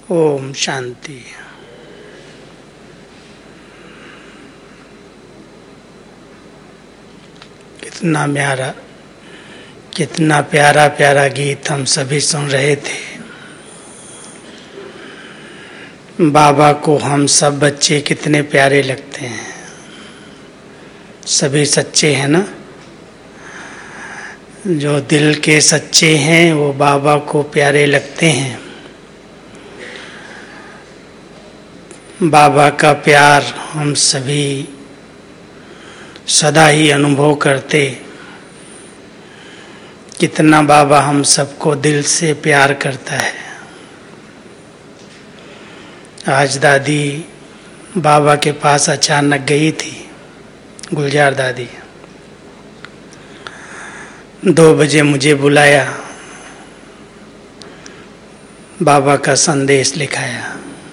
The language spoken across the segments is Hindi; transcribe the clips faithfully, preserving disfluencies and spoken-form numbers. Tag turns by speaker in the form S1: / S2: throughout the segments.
S1: ओम शांति। कितना प्यारा कितना प्यारा प्यारा गीत हम सभी सुन रहे थे। बाबा को हम सब बच्चे कितने प्यारे लगते हैं। सभी सच्चे हैं ना। जो दिल के सच्चे हैं वो बाबा को प्यारे लगते हैं। बाबा का प्यार हम सभी सदा ही अनुभव करते। कितना बाबा हम सबको दिल से प्यार करता है। आज दादी बाबा के पास अचानक गई थी, गुलजार दादी। दो बजे मुझे बुलाया, बाबा का संदेश लिखाया।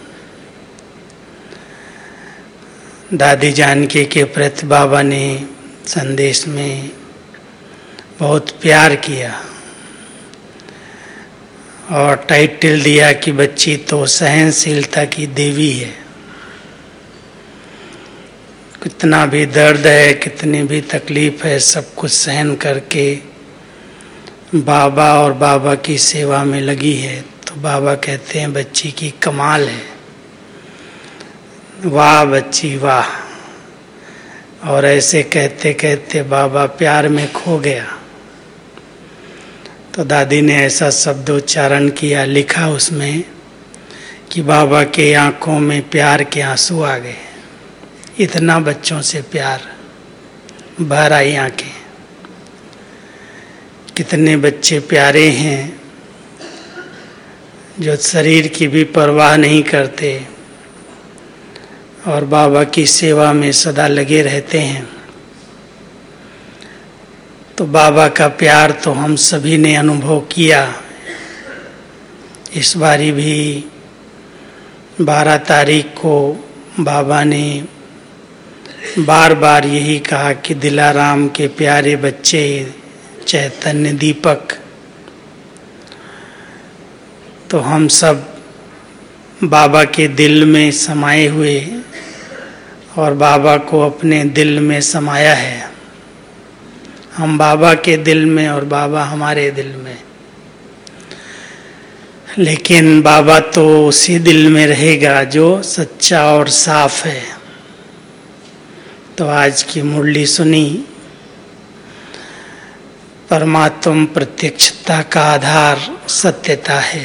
S1: दादी जानकी के प्रति बाबा ने संदेश में बहुत प्यार किया और टाइटल दिया कि बच्ची तो सहनशीलता की देवी है। कितना भी दर्द है, कितनी भी तकलीफ है, सब कुछ सहन करके बाबा और बाबा की सेवा में लगी है। तो बाबा कहते हैं बच्ची की कमाल है, वाह बच्ची वाह। और ऐसे कहते कहते बाबा प्यार में खो गया। तो दादी ने ऐसा शब्दोच्चारण किया, लिखा उसमें कि बाबा के आंखों में प्यार के आंसू आ गए। इतना बच्चों से प्यार, भर आई आंखें। कितने बच्चे प्यारे हैं जो शरीर की भी परवाह नहीं करते और बाबा की सेवा में सदा लगे रहते हैं। तो बाबा का प्यार तो हम सभी ने अनुभव किया। इस बारी भी बारह तारीख को बाबा ने बार बार यही कहा कि दिलाराम के प्यारे बच्चे चैतन्य दीपक। तो हम सब बाबा के दिल में समाये हुए और बाबा को अपने दिल में समाया है। हम बाबा के दिल में और बाबा हमारे दिल में। लेकिन बाबा तो उसी दिल में रहेगा जो सच्चा और साफ है। तो आज की मुरली सुनी, परमात्म प्रत्यक्षता का आधार सत्यता है।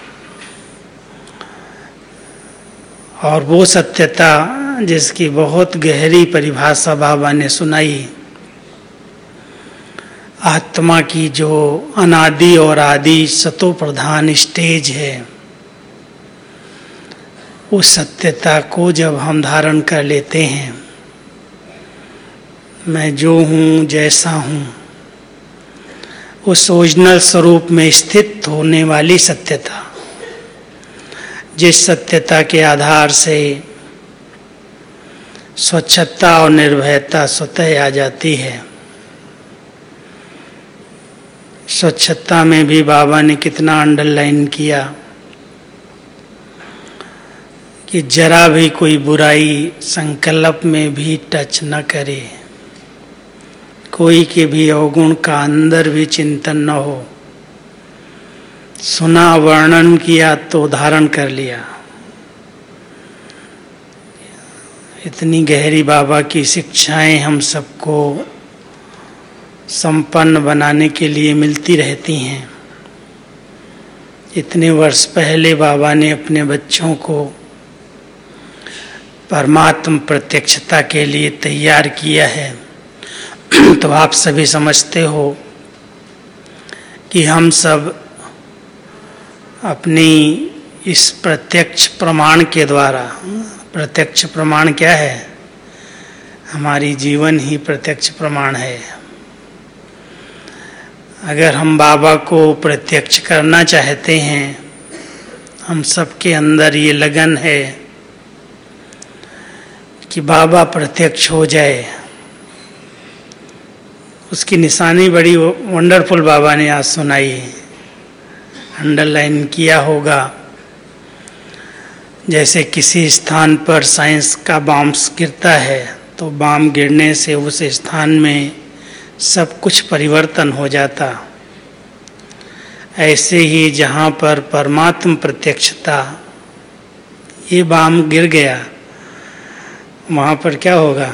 S1: और वो सत्यता जिसकी बहुत गहरी परिभाषा बाबा ने सुनाई, आत्मा की जो अनादि और आदि सतो प्रधान स्टेज है, उस सत्यता को जब हम धारण कर लेते हैं, मैं जो हूँ जैसा हूँ, उस ओरिजिनल स्वरूप में स्थित होने वाली सत्यता, जिस सत्यता के आधार से स्वच्छता और निर्भयता स्वतः आ जाती है। स्वच्छता में भी बाबा ने कितना अंडरलाइन किया कि जरा भी कोई बुराई संकल्प में भी टच न करे, कोई के भी अवगुण का अंदर भी चिंतन न हो। सुना, वर्णन किया तो धारण कर लिया। इतनी गहरी बाबा की शिक्षाएं हम सबको संपन्न बनाने के लिए मिलती रहती हैं। इतने वर्ष पहले बाबा ने अपने बच्चों को परमात्म प्रत्यक्षता के लिए तैयार किया है। तो आप सभी समझते हो कि हम सब अपनी इस प्रत्यक्ष प्रमाण के द्वारा, प्रत्यक्ष प्रमाण क्या है? हमारी जीवन ही प्रत्यक्ष प्रमाण है। अगर हम बाबा को प्रत्यक्ष करना चाहते हैं, हम सबके अंदर ये लगन है कि बाबा प्रत्यक्ष हो जाए, उसकी निशानी बड़ी वंडरफुल बाबा ने आज सुनाई, अंडरलाइन किया होगा। जैसे किसी स्थान पर साइंस का बॉम्ब गिरता है तो बॉम्ब गिरने से उस स्थान में सब कुछ परिवर्तन हो जाता, ऐसे ही जहाँ पर परमात्म प्रत्यक्षता, ये बॉम्ब गिर गया, वहाँ पर क्या होगा?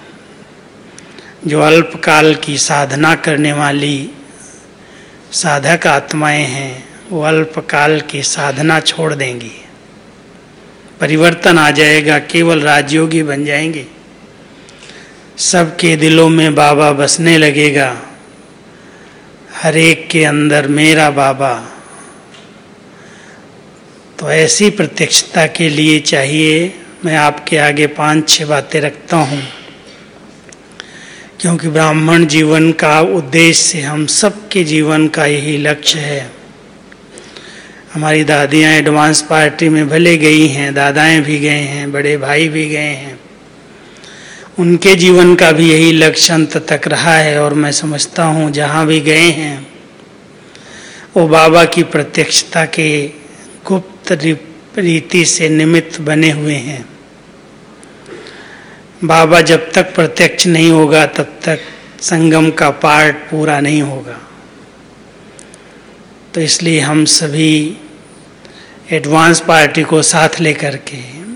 S1: जो अल्पकाल की साधना करने वाली साधक आत्माएं हैं वो अल्पकाल की साधना छोड़ देंगी, परिवर्तन आ जाएगा, केवल राजयोगी बन जाएंगे, सबके दिलों में बाबा बसने लगेगा, हर एक के अंदर मेरा बाबा। तो ऐसी प्रत्यक्षता के लिए चाहिए, मैं आपके आगे पांच छह बातें रखता हूँ, क्योंकि ब्राह्मण जीवन का उद्देश्य हम सबके जीवन का यही लक्ष्य है। हमारी दादियाँ एडवांस पार्टी में भले गई हैं, दादाएं भी गए हैं, बड़े भाई भी गए हैं, उनके जीवन का भी यही लक्ष्य अंत तक रहा है। और मैं समझता हूँ जहाँ भी गए हैं वो बाबा की प्रत्यक्षता के गुप्त रीति से निमित्त बने हुए हैं। बाबा जब तक प्रत्यक्ष नहीं होगा तब तक संगम का पार्ट पूरा नहीं होगा। तो इसलिए हम सभी एडवांस पार्टी को साथ लेकर के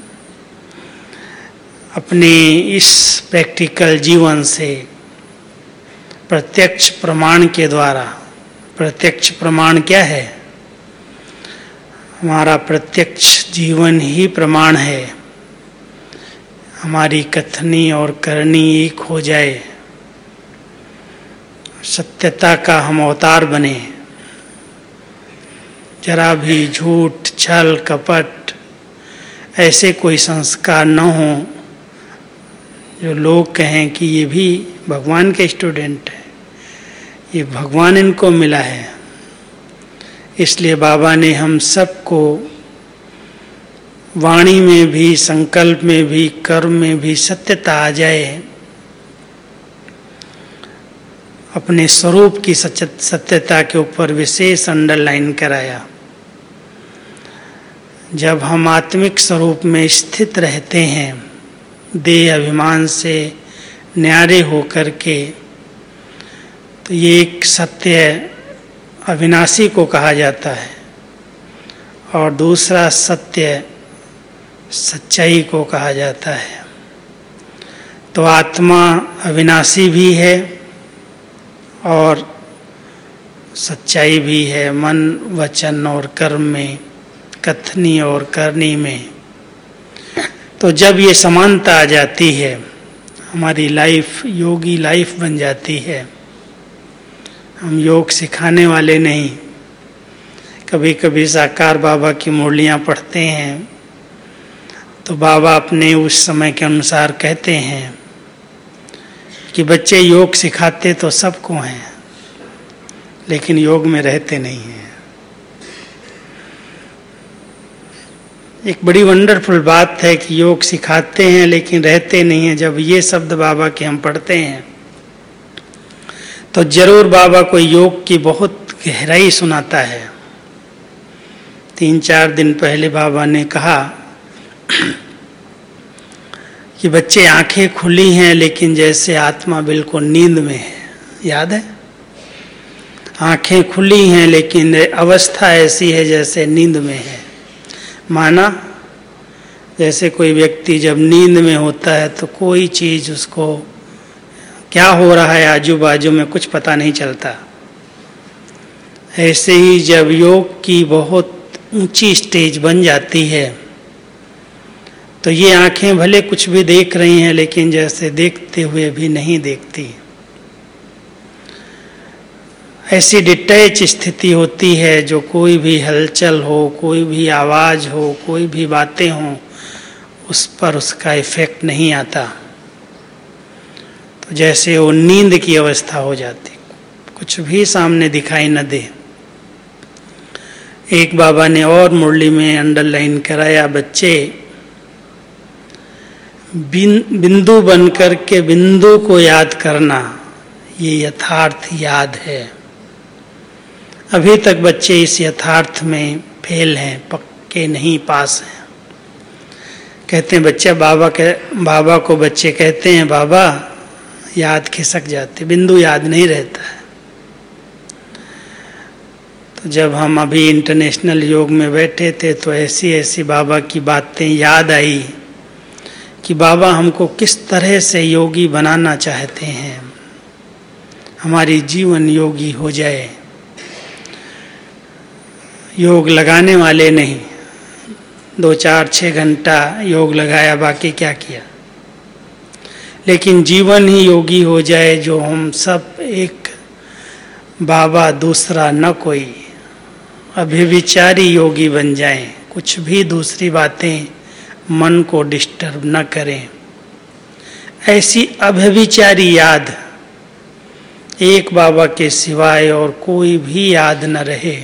S1: अपने इस प्रैक्टिकल जीवन से प्रत्यक्ष प्रमाण के द्वारा, प्रत्यक्ष प्रमाण क्या है? हमारा प्रत्यक्ष जीवन ही प्रमाण है, हमारी कथनी और करनी एक हो जाए, सत्यता का हम अवतार बने, जरा भी झूठ छल कपट ऐसे कोई संस्कार न हो जो लोग कहें कि ये भी भगवान के स्टूडेंट है, ये भगवान इनको मिला है। इसलिए बाबा ने हम सबको वाणी में भी, संकल्प में भी, कर्म में भी सत्यता आ जाए, अपने स्वरूप की सत्यता के ऊपर विशेष अंडरलाइन कराया। जब हम आत्मिक स्वरूप में स्थित रहते हैं, देह अभिमान से न्यारे होकर के, तो ये एक सत्य अविनाशी को कहा जाता है और दूसरा सत्य सच्चाई को कहा जाता है। तो आत्मा अविनाशी भी है और सच्चाई भी है, मन वचन और कर्म में, कथनी और करनी में। तो जब ये समानता आ जाती है, हमारी लाइफ योगी लाइफ बन जाती है। हम योग सिखाने वाले नहीं, कभी कभी साकार बाबा की मुरलियाँ पढ़ते हैं तो बाबा अपने उस समय के अनुसार कहते हैं कि बच्चे योग सिखाते तो सबको हैं, लेकिन योग में रहते नहीं हैं। एक बड़ी वंडरफुल बात है कि योग सिखाते हैं लेकिन रहते नहीं हैं। जब ये शब्द बाबा के हम पढ़ते हैं तो जरूर बाबा को योग की बहुत गहराई सुनाता है। तीन चार दिन पहले बाबा ने कहा कि बच्चे आंखें खुली हैं लेकिन जैसे आत्मा बिल्कुल नींद में है। याद है? आंखें खुली हैं लेकिन अवस्था ऐसी है जैसे नींद में है। माना जैसे कोई व्यक्ति जब नींद में होता है तो कोई चीज़ उसको क्या हो रहा है आजू बाजू में कुछ पता नहीं चलता। ऐसे ही जब योग की बहुत ऊंची स्टेज बन जाती है तो ये आंखें भले कुछ भी देख रही हैं लेकिन जैसे देखते हुए भी नहीं देखती। ऐसी डिटैच स्थिति होती है जो कोई भी हलचल हो, कोई भी आवाज़ हो, कोई भी बातें हों, उस पर उसका इफेक्ट नहीं आता। तो जैसे वो नींद की अवस्था हो जाती, कुछ भी सामने दिखाई न दे। एक बाबा ने और मुरली में अंडरलाइन कराया, बच्चे बिंदु बनकर के बिंदु को याद करना, ये यथार्थ याद है। अभी तक बच्चे इस यथार्थ में फेल हैं, पक्के नहीं पास हैं। कहते हैं बच्चा बाबा के बाबा को बच्चे कहते हैं बाबा, याद खिसक जाते, बिंदु याद नहीं रहता है। तो जब हम अभी इंटरनेशनल योग में बैठे थे तो ऐसी ऐसी बाबा की बातें याद आई कि बाबा हमको किस तरह से योगी बनाना चाहते हैं, हमारी जीवन योगी हो जाए। योग लगाने वाले नहीं, दो चार छः घंटा योग लगाया, बाकी क्या किया, लेकिन जीवन ही योगी हो जाए, जो हम सब एक बाबा दूसरा न कोई, अभिविचारी योगी बन जाएं, कुछ भी दूसरी बातें मन को डिस्टर्ब न करें। ऐसी अभिविचारी याद एक बाबा के सिवाय और कोई भी याद न रहे,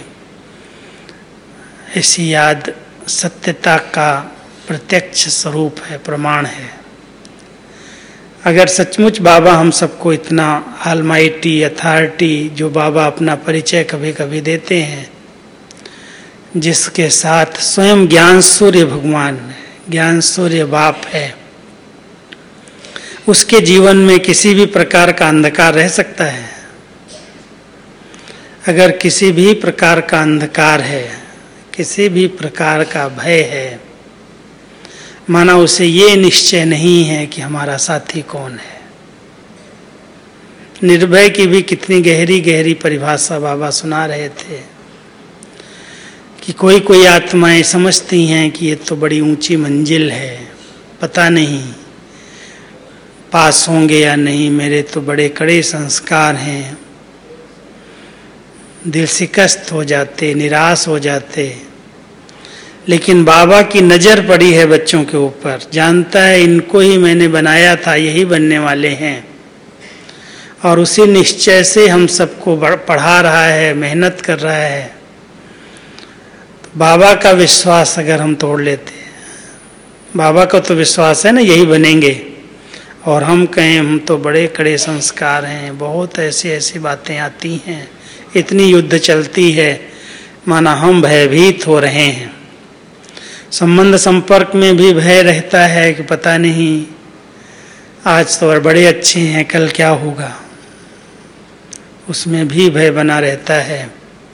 S1: ऐसी याद सत्यता का प्रत्यक्ष स्वरूप है, प्रमाण है। अगर सचमुच बाबा हम सबको इतना ऑलमाइटी अथॉरिटी, जो बाबा अपना परिचय कभी कभी देते हैं, जिसके साथ स्वयं ज्ञान सूर्य भगवान, ज्ञान सूर्य बाप है, उसके जीवन में किसी भी प्रकार का अंधकार रह सकता है? अगर किसी भी प्रकार का अंधकार है, किसी भी प्रकार का भय है, माना उसे ये निश्चय नहीं है कि हमारा साथी कौन है। निर्भय की भी कितनी गहरी गहरी परिभाषा बाबा सुना रहे थे कि कोई कोई आत्माएं समझती हैं कि ये तो बड़ी ऊंची मंजिल है, पता नहीं पास होंगे या नहीं, मेरे तो बड़े कड़े संस्कार हैं, दिल शिकस्त हो जाते, निराश हो जाते। लेकिन बाबा की नज़र पड़ी है बच्चों के ऊपर, जानता है इनको ही मैंने बनाया था, यही बनने वाले हैं, और उसी निश्चय से हम सबको पढ़ा रहा है, मेहनत कर रहा है। तो बाबा का विश्वास अगर हम तोड़ लेते हैं, बाबा को तो विश्वास है ना यही बनेंगे, और हम कहें हम तो बड़े कड़े संस्कार हैं, बहुत ऐसी ऐसी बातें आती हैं, इतनी युद्ध चलती है, माना हम भयभीत हो रहे हैं। संबंध संपर्क में भी भय रहता है कि पता नहीं आज तो बड़े अच्छे हैं, कल क्या होगा, उसमें भी भय बना रहता है।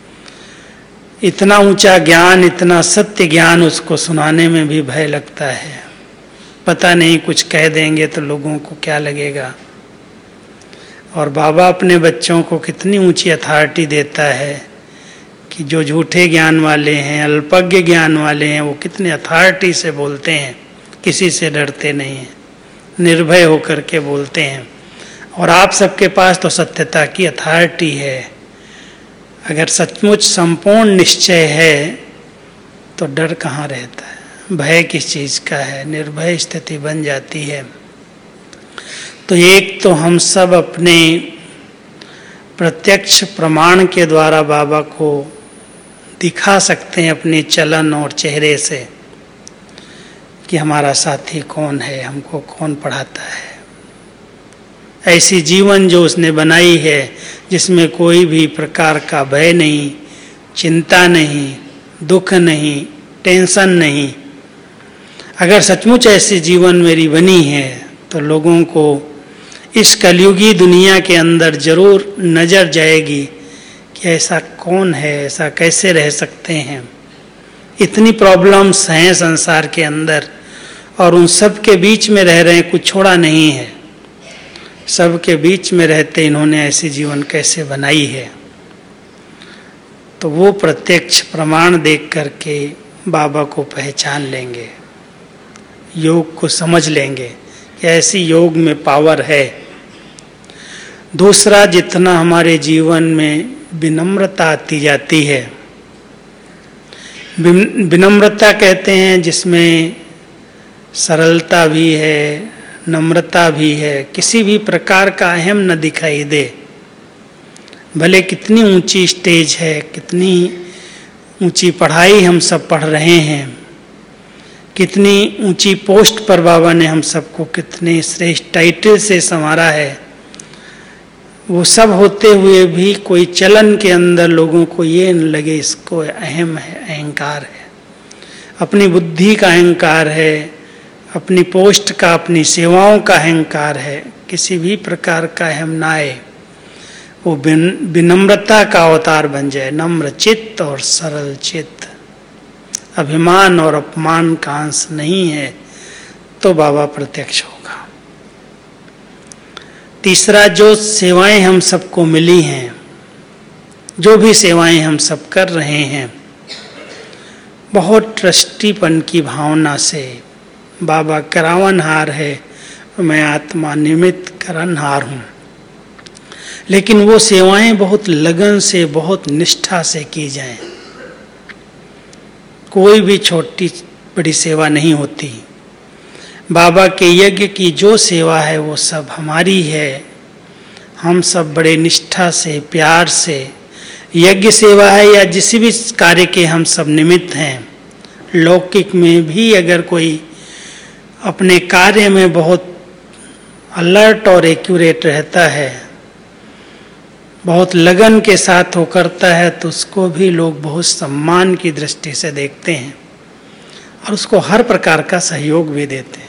S1: इतना ऊंचा ज्ञान, इतना सत्य ज्ञान उसको सुनाने में भी भय लगता है, पता नहीं कुछ कह देंगे तो लोगों को क्या लगेगा। और बाबा अपने बच्चों को कितनी ऊंची अथॉरिटी देता है कि जो झूठे ज्ञान वाले हैं, अल्पज्ञ ज्ञान वाले हैं, वो कितने अथॉरिटी से बोलते हैं, किसी से डरते नहीं हैं, निर्भय होकर के बोलते हैं। और आप सबके पास तो सत्यता की अथॉरिटी है। अगर सचमुच संपूर्ण निश्चय है तो डर कहाँ रहता है, भय किस चीज़ का है, निर्भय स्थिति बन जाती है। तो एक तो हम सब अपने प्रत्यक्ष प्रमाण के द्वारा बाबा को दिखा सकते हैं अपने चलन और चेहरे से कि हमारा साथी कौन है, हमको कौन पढ़ाता है। ऐसी जीवन जो उसने बनाई है जिसमें कोई भी प्रकार का भय नहीं, चिंता नहीं, दुख नहीं, टेंशन नहीं। अगर सचमुच ऐसी जीवन मेरी बनी है तो लोगों को इस कलयुगी दुनिया के अंदर जरूर नजर जाएगी कि ऐसा कौन है, ऐसा कैसे रह सकते हैं। इतनी प्रॉब्लम्स हैं संसार के अंदर और उन सब के बीच में रह रहे हैं, कुछ छोड़ा नहीं है। सब के बीच में रहते इन्होंने ऐसी जीवन कैसे बनाई है। तो वो प्रत्यक्ष प्रमाण देख करके बाबा को पहचान लेंगे, योग को समझ लेंगे कि ऐसी योग में पावर है। दूसरा, जितना हमारे जीवन में विनम्रता आती जाती है, विनम्रता कहते हैं जिसमें सरलता भी है, नम्रता भी है, किसी भी प्रकार का अहम न दिखाई दे। भले कितनी ऊंची स्टेज है, कितनी ऊंची पढ़ाई हम सब पढ़ रहे हैं, कितनी ऊंची पोस्ट पर बाबा ने हम सबको कितने श्रेष्ठ टाइटल से संवारा है, वो सब होते हुए भी कोई चलन के अंदर लोगों को ये न लगे इसको अहम है, अहंकार है, अपनी बुद्धि का अहंकार है, अपनी पोस्ट का, अपनी सेवाओं का अहंकार है, किसी भी प्रकार का हम ना आए, वो विनम्रता का अवतार बन जाए, नम्र चित्त और सरल चित्त, अभिमान और अपमान का अंश नहीं है, तो बाबा प्रत्यक्ष होगा। तीसरा, जो सेवाएं हम सबको मिली हैं, जो भी सेवाएं हम सब कर रहे हैं, बहुत ट्रस्टीपन की भावना से, बाबा करावनहार है, मैं आत्मा निमित्त करनहार हूँ, लेकिन वो सेवाएं बहुत लगन से, बहुत निष्ठा से की जाएं। कोई भी छोटी बड़ी सेवा नहीं होती। बाबा के यज्ञ की जो सेवा है वो सब हमारी है। हम सब बड़े निष्ठा से, प्यार से, यज्ञ सेवा है या जिस भी कार्य के हम सब निमित्त हैं। लौकिक में भी अगर कोई अपने कार्य में बहुत अलर्ट और एक्यूरेट रहता है, बहुत लगन के साथ वो करता है, तो उसको भी लोग बहुत सम्मान की दृष्टि से देखते हैं और उसको हर प्रकार का सहयोग भी देते हैं।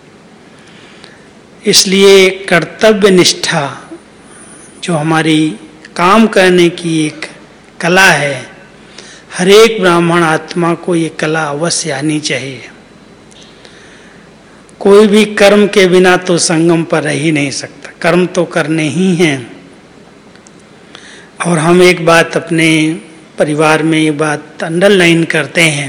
S1: इसलिए कर्तव्य निष्ठा जो हमारी काम करने की एक कला है, हर एक ब्राह्मण आत्मा को ये कला अवश्य आनी चाहिए। कोई भी कर्म के बिना तो संगम पर रह ही नहीं सकता, कर्म तो करने ही हैं। और हम एक बात अपने परिवार में ये बात अंडरलाइन करते हैं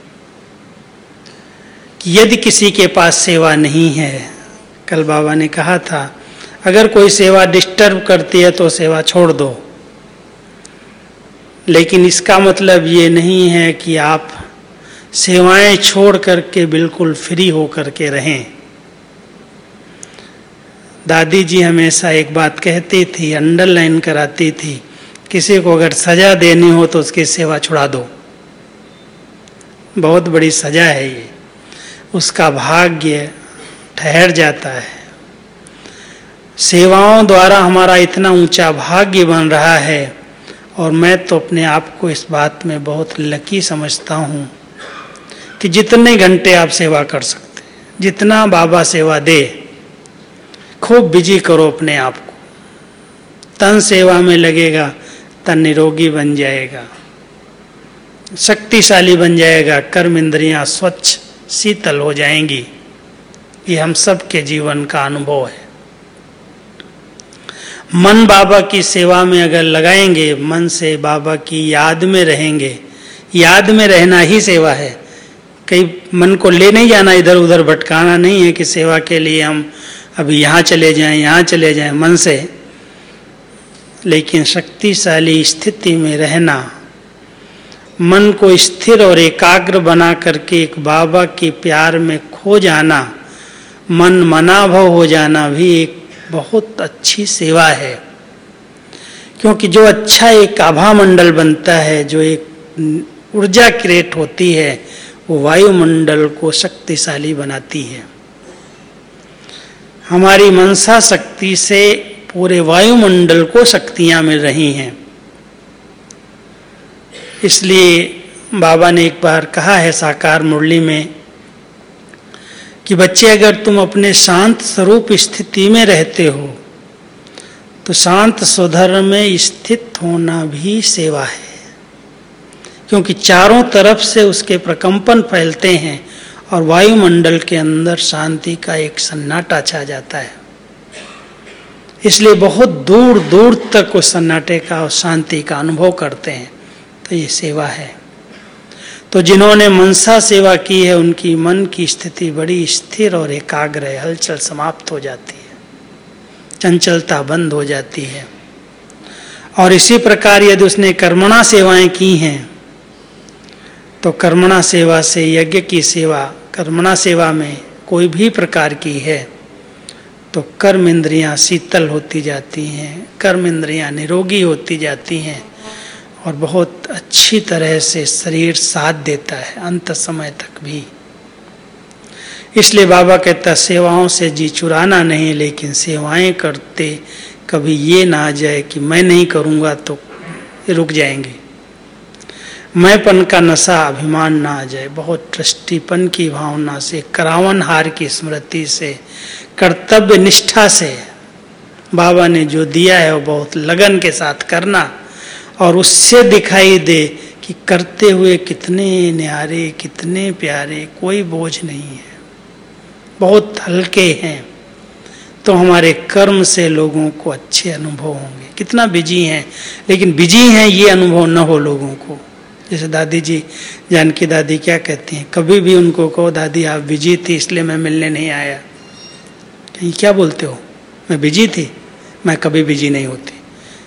S1: कि यदि किसी के पास सेवा नहीं है, कल बाबा ने कहा था, अगर कोई सेवा डिस्टर्ब करती है तो सेवा छोड़ दो, लेकिन इसका मतलब ये नहीं है कि आप सेवाएं छोड़ करके बिल्कुल फ्री हो करके रहें। दादी जी हमेशा एक बात कहती थी, अंडरलाइन कराती थी, किसी को अगर सजा देनी हो तो उसकी सेवा छुड़ा दो। बहुत बड़ी सजा है ये, उसका भाग्य ठहर जाता है। सेवाओं द्वारा हमारा इतना ऊंचा भाग्य बन रहा है, और मैं तो अपने आप को इस बात में बहुत लकी समझता हूँ कि जितने घंटे आप सेवा कर सकते, जितना बाबा सेवा दे, खूब बिजी करो अपने आप को। तन सेवा में लगेगा, तन निरोगी बन जाएगा, शक्तिशाली बन जाएगा, कर्म इंद्रियां स्वच्छ शीतल हो जाएंगी। ये हम सब के जीवन का अनुभव है। मन बाबा की सेवा में अगर लगाएंगे, मन से बाबा की याद में रहेंगे, याद में रहना ही सेवा है। कहीं मन को ले नहीं जाना, इधर उधर भटकाना नहीं है कि सेवा के लिए हम अभी यहाँ चले जाएं, यहाँ चले जाएं मन से, लेकिन शक्तिशाली स्थिति में रहना, मन को स्थिर और एकाग्र बना करके एक बाबा के प्यार में खो जाना, मन मनाभव हो जाना भी एक बहुत अच्छी सेवा है। क्योंकि जो अच्छा एक आभा मंडल बनता है, जो एक ऊर्जा क्रिएट होती है, वो वायुमंडल को शक्तिशाली बनाती है। हमारी मनसा शक्ति से पूरे वायुमंडल को शक्तियां मिल रही हैं। इसलिए बाबा ने एक बार कहा है साकार मुरली में कि बच्चे, अगर तुम अपने शांत स्वरूप स्थिति में रहते हो तो शांत स्वधर्म में स्थित होना भी सेवा है। क्योंकि चारों तरफ से उसके प्रकंपन फैलते हैं और वायुमंडल के अंदर शांति का एक सन्नाटा छा जाता है। इसलिए बहुत दूर दूर तक उस सन्नाटे का और शांति का अनुभव करते हैं। तो ये सेवा है। तो जिन्होंने मनसा सेवा की है, उनकी मन की स्थिति बड़ी स्थिर और एकाग्र है, हलचल समाप्त हो जाती है, चंचलता बंद हो जाती है। और इसी प्रकार यदि उसने कर्मणा सेवाएं की हैं, तो कर्मणा सेवा से यज्ञ की सेवा, कर्मणा सेवा में कोई भी प्रकार की है, तो कर्म इंद्रियां शीतल होती जाती हैं, कर्म इंद्रियां निरोगी होती जाती हैं और बहुत अच्छी तरह से शरीर साथ देता है अंत समय तक भी। इसलिए बाबा कहता, सेवाओं से जी चुराना नहीं, लेकिन सेवाएं करते कभी ये ना आ जाए कि मैं नहीं करूँगा तो रुक जाएंगे। मैंपन का नशा अभिमान ना आ जाए, बहुत ट्रस्टीपन की भावना से, करावन हार की स्मृति से, कर्तव्य निष्ठा से बाबा ने जो दिया है वो बहुत लगन के साथ करना, और उससे दिखाई दे कि करते हुए कितने न्यारे, कितने प्यारे, कोई बोझ नहीं है, बहुत हल्के हैं। तो हमारे कर्म से लोगों को अच्छे अनुभव होंगे। कितना बिजी हैं, लेकिन बिजी हैं ये अनुभव न हो लोगों को। जैसे दादी जी, जानकी दादी क्या कहती हैं, कभी भी उनको कहो दादी आप बिजी थी इसलिए मैं मिलने नहीं आया, कहीं क्या बोलते हो, मैं बिजी थी, मैं कभी बिजी नहीं होती,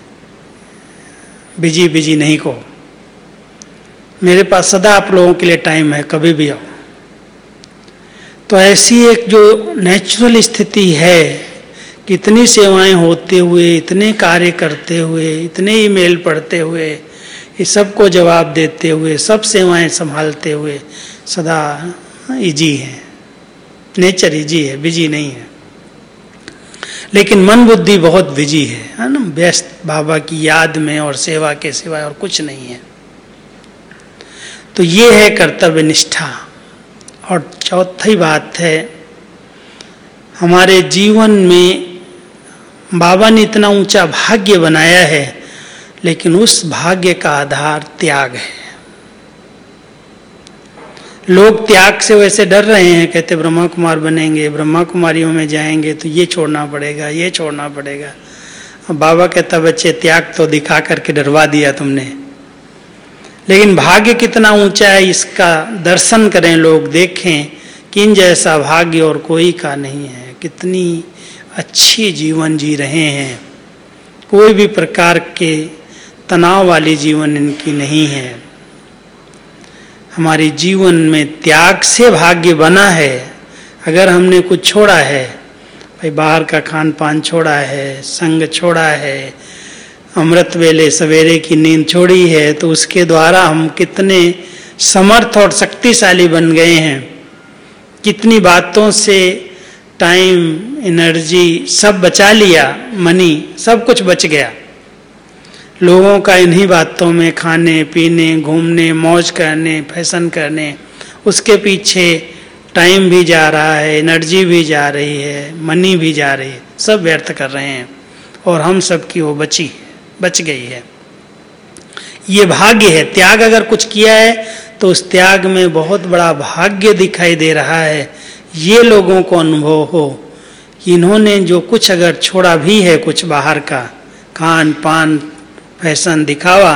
S1: बिजी बिजी नहीं कहो, मेरे पास सदा आप लोगों के लिए टाइम है, कभी भी आओ। तो ऐसी एक जो नेचुरल स्थिति है कि इतनी सेवाएं होते हुए, इतने कार्य करते हुए, इतने ईमेल पढ़ते हुए, ये सबको जवाब देते हुए, सब सेवाएं संभालते हुए सदा इजी है, नेचर इजी है, बिजी नहीं है। लेकिन मन बुद्धि बहुत बिजी है, है ना, व्यस्त बाबा की याद में और सेवा के सिवाय और कुछ नहीं है। तो ये है कर्तव्य निष्ठा। और चौथी बात है, हमारे जीवन में बाबा ने इतना ऊंचा भाग्य बनाया है, लेकिन उस भाग्य का आधार त्याग है। लोग त्याग से वैसे डर रहे हैं, कहते ब्रह्मा कुमार बनेंगे, ब्रह्मा कुमारियों में जाएंगे तो ये छोड़ना पड़ेगा, ये छोड़ना पड़ेगा। अब बाबा कहता बच्चे त्याग तो दिखा करके डरवा दिया तुमने, लेकिन भाग्य कितना ऊंचा है इसका दर्शन करें, लोग देखें कि इन जैसा भाग्य और कोई का नहीं है। कितनी अच्छी जीवन जी रहे हैं, कोई भी प्रकार के तनाव वाली जीवन इनकी नहीं है। हमारे जीवन में त्याग से भाग्य बना है। अगर हमने कुछ छोड़ा है, भाई बाहर का खान पान छोड़ा है, संग छोड़ा है, अमृत वेले सवेरे की नींद छोड़ी है, तो उसके द्वारा हम कितने समर्थ और शक्तिशाली बन गए हैं। कितनी बातों से टाइम, एनर्जी सब बचा लिया, मनी सब कुछ बच गया। लोगों का इन्हीं बातों में, खाने पीने, घूमने, मौज करने, फैशन करने, उसके पीछे टाइम भी जा रहा है, एनर्जी भी जा रही है, मनी भी जा रही है, सब व्यर्थ कर रहे हैं, और हम सब की वो बची बच गई है। ये भाग्य है। त्याग अगर कुछ किया है तो उस त्याग में बहुत बड़ा भाग्य दिखाई दे रहा है। ये लोगों को अनुभव हो कि इन्होंने जो कुछ अगर छोड़ा भी है, कुछ बाहर का खान पान, फैशन, दिखावा,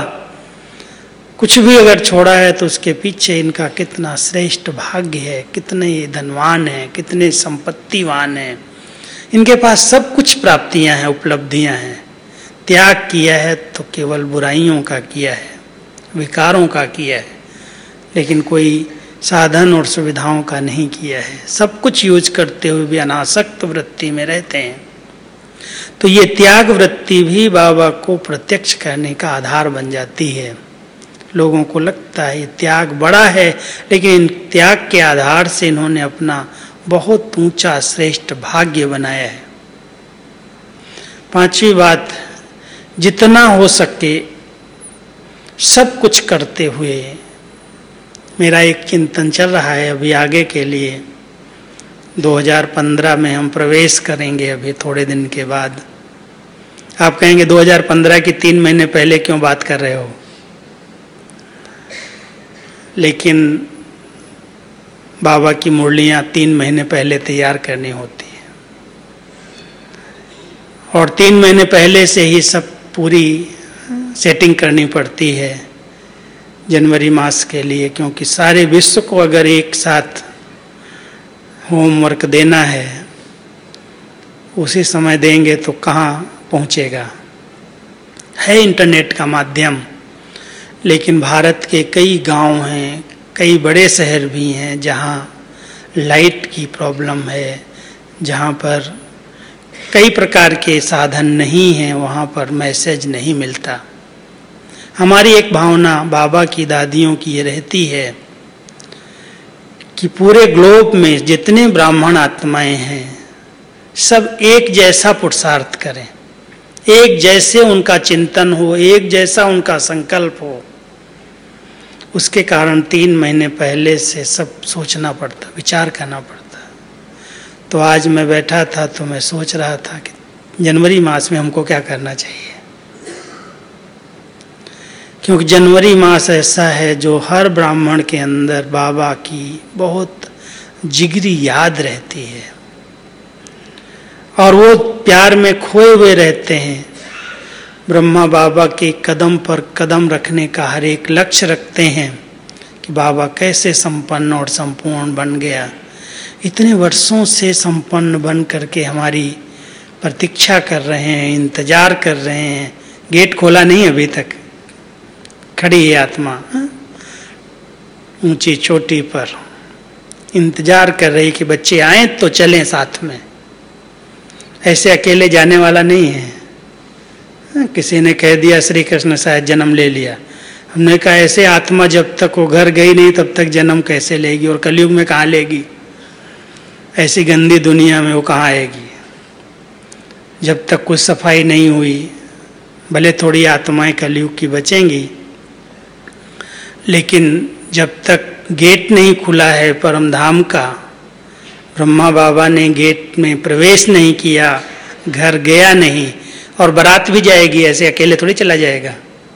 S1: कुछ भी अगर छोड़ा है तो उसके पीछे इनका कितना श्रेष्ठ भाग्य है, कितने ये धनवान हैं, कितने संपत्तिवान हैं, इनके पास सब कुछ प्राप्तियां हैं, उपलब्धियां हैं। त्याग किया है तो केवल बुराइयों का किया है, विकारों का किया है, लेकिन कोई साधन और सुविधाओं का नहीं किया है। सब कुछ यूज करते हुए भी अनासक्त वृत्ति में रहते हैं। तो ये त्याग वृत्ति भी बाबा को प्रत्यक्ष करने का आधार बन जाती है। लोगों को लगता है त्याग बड़ा है, लेकिन इन त्याग के आधार से इन्होंने अपना बहुत ऊंचा श्रेष्ठ भाग्य बनाया है। पांचवी बात, जितना हो सके सब कुछ करते हुए, मेरा एक चिंतन चल रहा है अभी आगे के लिए। दो हज़ार पंद्रह में हम प्रवेश करेंगे अभी थोड़े दिन के बाद। आप कहेंगे दो हज़ार पंद्रह की तीन महीने पहले क्यों बात कर रहे हो, लेकिन बाबा की मुरलियां तीन महीने पहले तैयार करनी होती है, और तीन महीने पहले से ही सब पूरी सेटिंग करनी पड़ती है जनवरी मास के लिए, क्योंकि सारे विश्व को अगर एक साथ होमवर्क देना है, उसी समय देंगे तो कहाँ पहुँचेगा। है इंटरनेट का माध्यम, लेकिन भारत के कई गांव हैं, कई बड़े शहर भी हैं जहाँ लाइट की प्रॉब्लम है, जहाँ पर कई प्रकार के साधन नहीं हैं, वहाँ पर मैसेज नहीं मिलता। हमारी एक भावना बाबा की, दादियों की ये रहती है कि पूरे ग्लोब में जितने ब्राह्मण आत्माएं हैं सब एक जैसा पुरुषार्थ करें, एक जैसे उनका चिंतन हो, एक जैसा उनका संकल्प हो, उसके कारण तीन महीने पहले से सब सोचना पड़ता, विचार करना पड़ता। तो आज मैं बैठा था तो मैं सोच रहा था कि जनवरी मास में हमको क्या करना चाहिए, क्योंकि जनवरी मास ऐसा है जो हर ब्राह्मण के अंदर बाबा की बहुत जिगरी याद रहती है और वो प्यार में खोए हुए रहते हैं। ब्रह्मा बाबा के कदम पर कदम रखने का हर एक लक्ष्य रखते हैं कि बाबा कैसे संपन्न और संपूर्ण बन गया। इतने वर्षों से संपन्न बन करके हमारी प्रतीक्षा कर रहे हैं, इंतजार कर रहे हैं। गेट खोला नहीं अभी तक, खड़ी है आत्मा ऊंची चोटी पर, इंतजार कर रही कि बच्चे आए तो चलें साथ में। ऐसे अकेले जाने वाला नहीं है। किसी ने कह दिया श्री कृष्ण शायद जन्म ले लिया। हमने कहा ऐसे आत्मा जब तक वो घर गई नहीं तब तक जन्म कैसे लेगी, और कलयुग में कहाँ लेगी? ऐसी गंदी दुनिया में वो कहाँ आएगी? जब तक कुछ सफाई नहीं हुई, भले थोड़ी आत्माएं कलयुग की बचेंगी, लेकिन जब तक गेट नहीं खुला है परम धाम का, ब्रह्मा बाबा ने गेट में प्रवेश नहीं किया, घर गया नहीं, और बारात भी जाएगी, ऐसे अकेले थोड़ी चला जाएगा।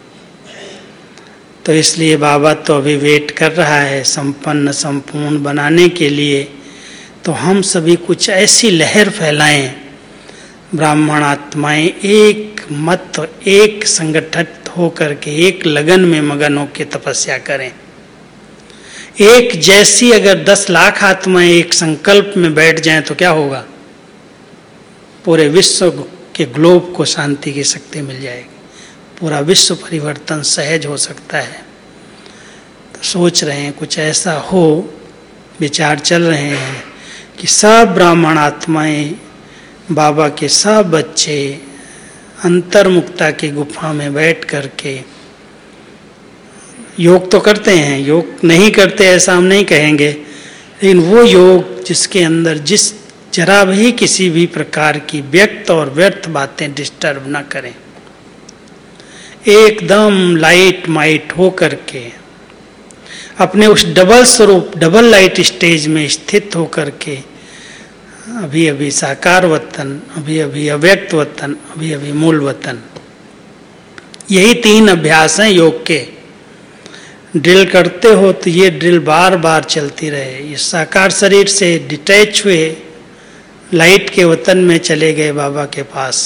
S1: तो इसलिए बाबा तो अभी वेट कर रहा है संपन्न संपूर्ण बनाने के लिए। तो हम सभी कुछ ऐसी लहर फैलाएं, ब्राह्मण आत्माएं एक मत, एक संगठित होकर के एक लगन में मगन होकर तपस्या करें। एक जैसी अगर दस लाख आत्माएं एक संकल्प में बैठ जाएं तो क्या होगा? पूरे विश्व के ग्लोब को शांति की शक्ति मिल जाएगी, पूरा विश्व परिवर्तन सहज हो सकता है। तो सोच रहे हैं कुछ ऐसा हो, विचार चल रहे हैं कि सब ब्राह्मण आत्माएं, बाबा के सब बच्चे अंतर्मुक्ता की गुफा में बैठ करके योग तो करते हैं, योग नहीं करते ऐसा हम नहीं कहेंगे, लेकिन वो योग जिसके अंदर जिस जरा भी किसी भी प्रकार की व्यक्त और व्यर्थ बातें डिस्टर्ब न करें, एकदम लाइट माइट हो करके अपने उस डबल स्वरूप, डबल लाइट स्टेज में स्थित हो करके अभी अभी साकार वतन, अभी अभी अव्यक्त वतन, अभी अभी मूल वतन, यही तीन अभ्यास हैं योग के। ड्रिल करते हो तो ये ड्रिल बार बार चलती रहे। ये साकार शरीर से डिटैच हुए लाइट के वतन में चले गए बाबा के पास।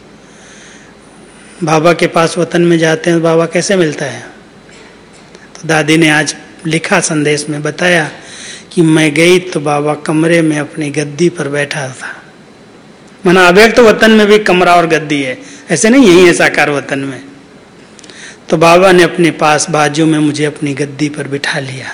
S1: बाबा के पास वतन में जाते हैं तो बाबा कैसे मिलता है? तो दादी ने आज लिखा संदेश में बताया कि मैं गई तो बाबा कमरे में अपनी गद्दी पर बैठा था। माना अव्यक्त वतन में भी कमरा और गद्दी है, ऐसे नहीं यही है साकार वतन में। तो बाबा ने अपने पास बाजू में मुझे अपनी गद्दी पर बिठा लिया।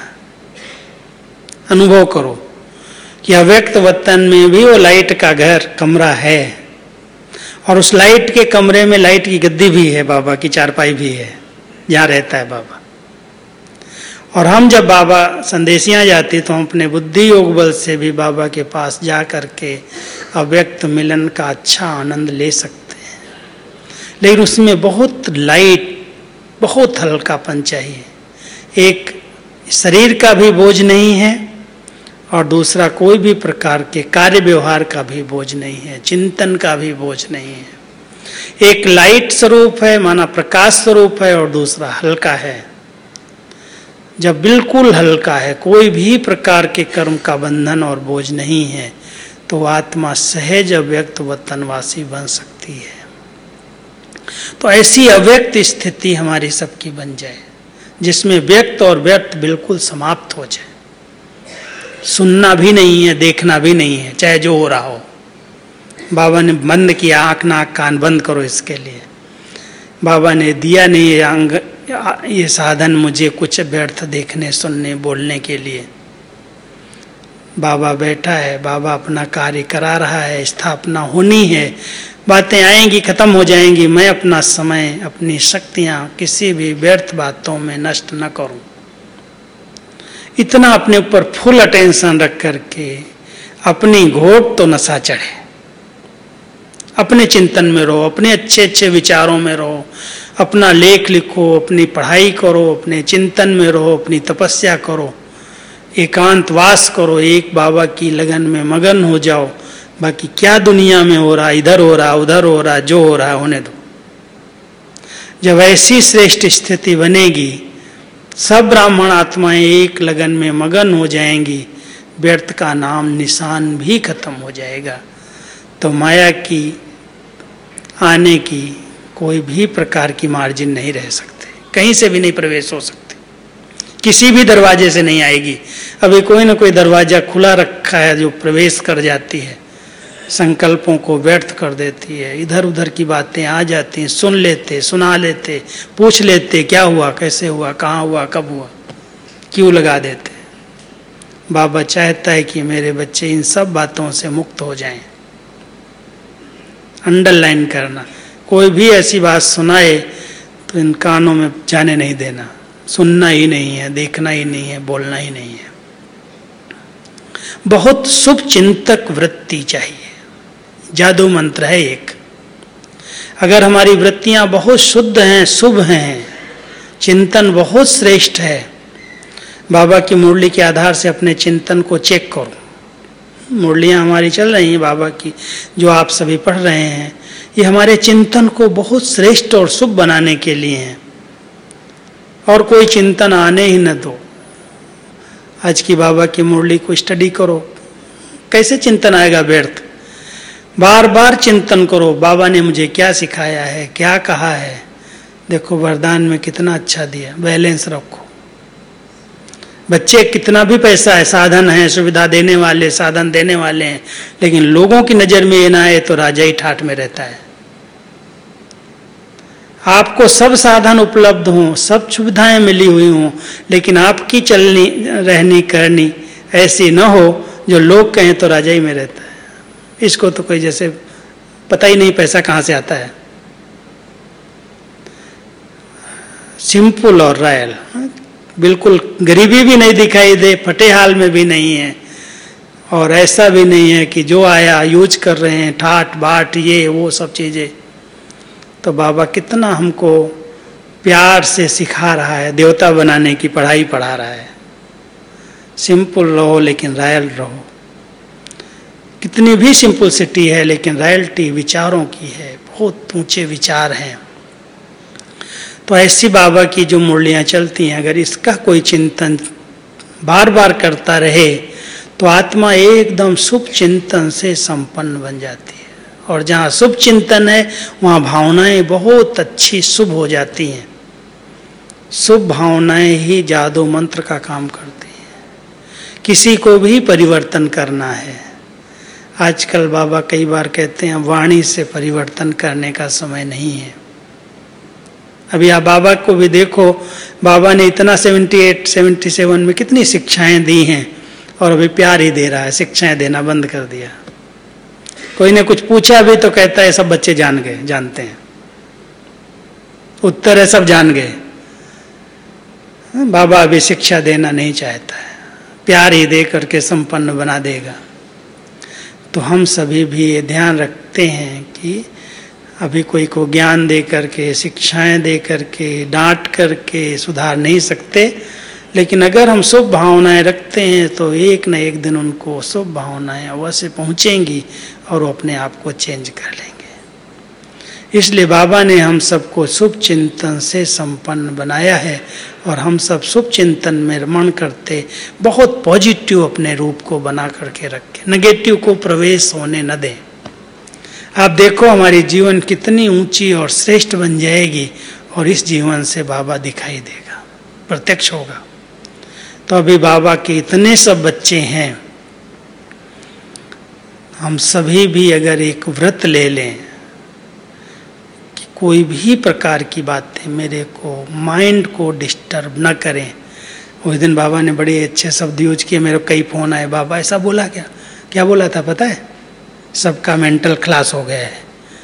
S1: अनुभव करो कि अव्यक्त वतन में भी वो लाइट का घर, कमरा है, और उस लाइट के कमरे में लाइट की गद्दी भी है, बाबा की चारपाई भी है, जहाँ रहता है बाबा। और हम जब बाबा संदेशियाँ जाते तो हम अपने बुद्धि योग बल से भी बाबा के पास जा करके अव्यक्त मिलन का अच्छा आनंद ले सकते हैं, लेकिन उसमें बहुत लाइट, बहुत हल्कापन चाहिए। एक शरीर का भी बोझ नहीं है और दूसरा कोई भी प्रकार के कार्य व्यवहार का भी बोझ नहीं है, चिंतन का भी बोझ नहीं है। एक लाइट स्वरूप है, माना प्रकाश स्वरूप है, और दूसरा हल्का है। जब बिल्कुल हल्का है, कोई भी प्रकार के कर्म का बंधन और बोझ नहीं है, तो आत्मा सहज अव्यक्त वतनवासी बन सकती है। तो ऐसी अव्यक्त स्थिति हमारी सबकी बन जाए जिसमें व्यक्त और व्यर्थ बिल्कुल समाप्त हो जाए। सुनना भी नहीं है, देखना भी नहीं है, चाहे जो हो रहा हो। बाबा ने बंद किया, आँख नाक कान बंद करो, इसके लिए बाबा ने दिया नहीं ये अंग, ये साधन मुझे कुछ व्यर्थ देखने, सुनने, बोलने के लिए। बाबा बैठा है, बाबा अपना कार्य करा रहा है, स्थापना होनी है, बातें आएंगी, खत्म हो जाएंगी। मैं अपना समय, अपनी शक्तियां किसी भी व्यर्थ बातों में नष्ट न करूं। इतना अपने ऊपर फुल अटेंशन रख करके अपनी घोट तो नशा चढ़े, अपने चिंतन में रहो, अपने अच्छे अच्छे विचारों में रहो, अपना लेख लिखो, अपनी पढ़ाई करो, अपने चिंतन में रहो, अपनी तपस्या करो, एकांतवास करो, एक बाबा की लगन में मगन हो जाओ। बाकी क्या दुनिया में हो रहा, इधर हो रहा, उधर हो रहा, जो हो रहा होने दो। जब ऐसी श्रेष्ठ स्थिति बनेगी, सब ब्राह्मण आत्माएं एक लगन में मगन हो जाएंगी, व्यर्थ का नाम निशान भी खत्म हो जाएगा। तो माया की आने की कोई भी प्रकार की मार्जिन नहीं रह सकते, कहीं से भी नहीं प्रवेश हो सकते, किसी भी दरवाजे से नहीं आएगी। अभी कोई ना कोई दरवाजा खुला रखा है जो प्रवेश कर जाती है, संकल्पों को व्यर्थ कर देती है, इधर उधर की बातें आ जाती हैं, सुन लेते, सुना लेते, पूछ लेते क्या हुआ, कैसे हुआ, कहाँ हुआ, कब हुआ, क्यों लगा देते। बाबा चाहता है कि मेरे बच्चे इन सब बातों से मुक्त हो जाएं। अंडरलाइन करना, कोई भी ऐसी बात सुनाए तो इन कानों में जाने नहीं देना, सुनना ही नहीं है, देखना ही नहीं है, बोलना ही नहीं है। बहुत शुभ चिंतक वृत्ति चाहिए, जादू मंत्र है एक। अगर हमारी वृत्तियां बहुत शुद्ध हैं, शुभ हैं, चिंतन बहुत श्रेष्ठ है, बाबा की मुरली के आधार से अपने चिंतन को चेक करो। मुरलियां हमारी चल रही हैं बाबा की, जो आप सभी पढ़ रहे हैं, ये हमारे चिंतन को बहुत श्रेष्ठ और शुभ बनाने के लिए हैं। और कोई चिंतन आने ही न दो। आज की बाबा की मुरली को स्टडी करो, कैसे चिंतन आएगा व्यर्थ। बार बार चिंतन करो, बाबा ने मुझे क्या सिखाया है, क्या कहा है। देखो वरदान में कितना अच्छा दिया, बैलेंस रखो। बच्चे कितना भी पैसा है, साधन है, सुविधा देने वाले, साधन देने वाले हैं, लेकिन लोगों की नजर में ये ना आए तो राजा ही ठाठ में रहता है। आपको सब साधन उपलब्ध हों, सब सुविधाएं मिली हुई हों, लेकिन आपकी चलनी रहनी करनी ऐसी न हो जो लोग कहें तो राजा ही में रहता है। इसको तो कोई जैसे पता ही नहीं पैसा कहाँ से आता है। सिंपल और रॉयल, बिल्कुल गरीबी भी नहीं दिखाई दे, फटे हाल में भी नहीं है, और ऐसा भी नहीं है कि जो आया यूज कर रहे हैं, ठाट बाट ये वो सब चीजें। तो बाबा कितना हमको प्यार से सिखा रहा है, देवता बनाने की पढ़ाई पढ़ा रहा है। सिंपल रहो लेकिन रॉयल रहो। कितनी भी सिंपलिसिटी है लेकिन रॉयल्टी विचारों की है, बहुत ऊंचे विचार हैं। तो ऐसी बाबा की जो मुरलियां चलती हैं, अगर इसका कोई चिंतन बार बार करता रहे तो आत्मा एकदम शुभ चिंतन से संपन्न बन जाती है। और जहाँ शुभ चिंतन है वहाँ भावनाएं बहुत अच्छी शुभ हो जाती हैं। शुभ भावनाएं ही जादू मंत्र का काम करती हैं। किसी को भी परिवर्तन करना है, आजकल बाबा कई बार कहते हैं वाणी से परिवर्तन करने का समय नहीं है। अभी आप बाबा को भी देखो, बाबा ने इतना अठहत्तर, सतहत्तर में कितनी शिक्षाएं दी हैं, और अभी प्यार ही दे रहा है, शिक्षाएं देना बंद कर दिया। कोई ने कुछ पूछा भी तो कहता है सब बच्चे जान गए, जानते हैं, उत्तर है सब जान गए। बाबा अभी शिक्षा देना नहीं चाहता है, प्यार ही दे करके संपन्न बना देगा। तो हम सभी भी ये ध्यान रखते हैं कि अभी कोई को ज्ञान दे करके, शिक्षाएं दे करके, डांट करके सुधार नहीं सकते, लेकिन अगर हम शुभ भावनाएं रखते हैं तो एक न एक दिन उनको शुभ भावनाएं अवश्य पहुंचेंगी और वो अपने आप को चेंज कर लेंगे। इसलिए बाबा ने हम सबको शुभ चिंतन से संपन्न बनाया है, और हम सब शुभ चिंतन में रमण करते, बहुत पॉजिटिव अपने रूप को बना करके रखें, नेगेटिव को प्रवेश होने न दें। आप देखो हमारी जीवन कितनी ऊंची और श्रेष्ठ बन जाएगी, और इस जीवन से बाबा दिखाई देगा, प्रत्यक्ष होगा। तो अभी बाबा के इतने सब बच्चे हैं, हम सभी भी अगर एक व्रत ले लें कि कोई भी प्रकार की बातें मेरे को माइंड को डिस्टर्ब न करें। उस दिन बाबा ने बड़े अच्छे शब्द यूज किए, मेरे कई फोन आए, बाबा ऐसा बोला क्या, क्या बोला था पता है, सबका मेंटल क्लास हो गया है।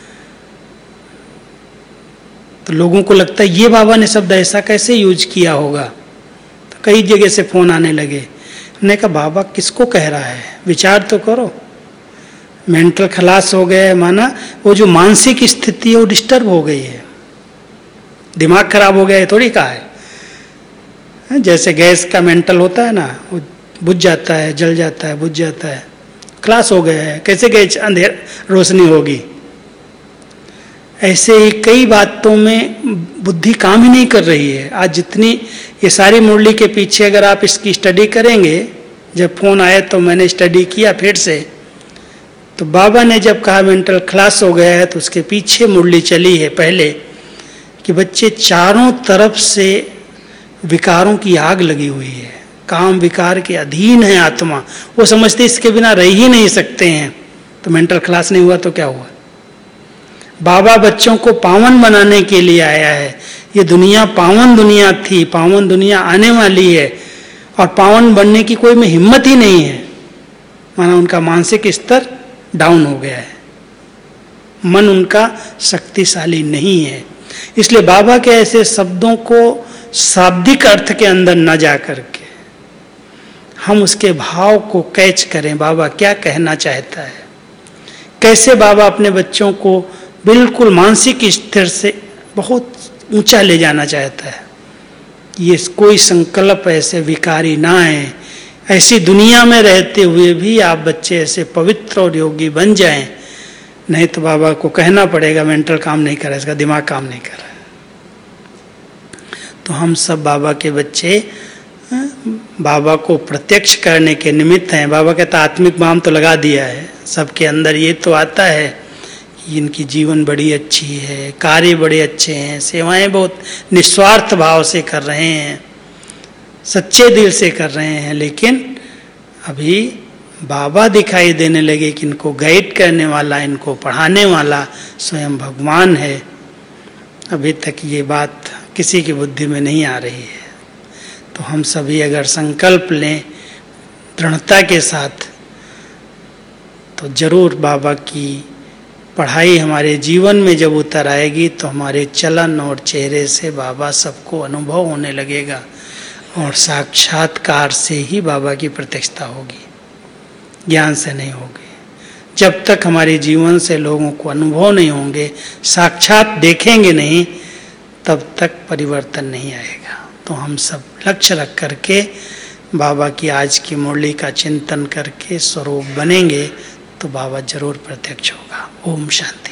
S1: तो लोगों को लगता है ये बाबा ने शब्द ऐसा कैसे यूज किया होगा, तो कई जगह से फोन आने लगे। मैंने कहा बाबा किसको कह रहा है, विचार तो करो। मेंटल खलास हो गया है माना वो जो मानसिक स्थिति है वो डिस्टर्ब हो गई है। दिमाग खराब हो गया, ये थोड़ी कहा है। जैसे गैस का मेंटल होता है ना, वो बुझ जाता है, जल जाता है, बुझ जाता है, क्लास हो गया है, कैसे गैस अंधेर रोशनी होगी। ऐसे ही कई बातों में बुद्धि काम ही नहीं कर रही है। आज जितनी ये सारी मुरली के पीछे अगर आप इसकी स्टडी करेंगे, जब फोन आया तो मैंने स्टडी किया फिर से, तो बाबा ने जब कहा मेंटल क्लास हो गया है, तो उसके पीछे मुरली चली है पहले कि बच्चे चारों तरफ से विकारों की आग लगी हुई है, काम विकार के अधीन है आत्मा, वो समझते इसके बिना रह ही नहीं सकते हैं। तो मेंटल क्लास नहीं हुआ तो क्या हुआ? बाबा बच्चों को पावन बनाने के लिए आया है। ये दुनिया पावन दुनिया थी, पावन दुनिया आने वाली है, और पावन बनने की कोई में हिम्मत ही नहीं है। माना उनका मानसिक स्तर डाउन हो गया है, मन उनका शक्तिशाली नहीं है। इसलिए बाबा के ऐसे शब्दों को शाब्दिक अर्थ के अंदर न जा करके हम उसके भाव को कैच करें, बाबा क्या कहना चाहता है, कैसे बाबा अपने बच्चों को बिल्कुल मानसिक स्तर से बहुत ऊंचा ले जाना चाहता है। ये कोई संकल्प ऐसे विकारी ना है। ऐसी दुनिया में रहते हुए भी आप बच्चे ऐसे पवित्र और योगी बन जाएं, नहीं तो बाबा को कहना पड़ेगा मेंटल काम नहीं कर रहा, इसका दिमाग काम नहीं कर रहा। तो हम सब बाबा के बच्चे बाबा को प्रत्यक्ष करने के निमित्त हैं। बाबा कहता आत्मिक बाम तो लगा दिया है सबके अंदर, ये तो आता है कि इनकी जीवन बड़ी अच्छी है, कार्य बड़े अच्छे हैं, सेवाएं बहुत निस्वार्थ भाव से कर रहे हैं, सच्चे दिल से कर रहे हैं। लेकिन अभी बाबा दिखाई देने लगे कि इनको गाइड करने वाला, इनको पढ़ाने वाला स्वयं भगवान है। अभी तक ये बात किसी की बुद्धि में नहीं आ रही है। तो हम सभी अगर संकल्प लें दृढ़ता के साथ, तो जरूर बाबा की पढ़ाई हमारे जीवन में जब उतर आएगी तो हमारे चलन और चेहरे से बाबा सबको अनुभव होने लगेगा, और साक्षात्कार से ही बाबा की प्रत्यक्षता होगी, ज्ञान से नहीं होगी। जब तक हमारे जीवन से लोगों को अनुभव नहीं होंगे, साक्षात देखेंगे नहीं, तब तक परिवर्तन नहीं आएगा। तो हम सब लक्ष्य रख करके बाबा की आज की मुरली का चिंतन करके स्वरूप बनेंगे तो बाबा जरूर प्रत्यक्ष होगा। ओम शांति।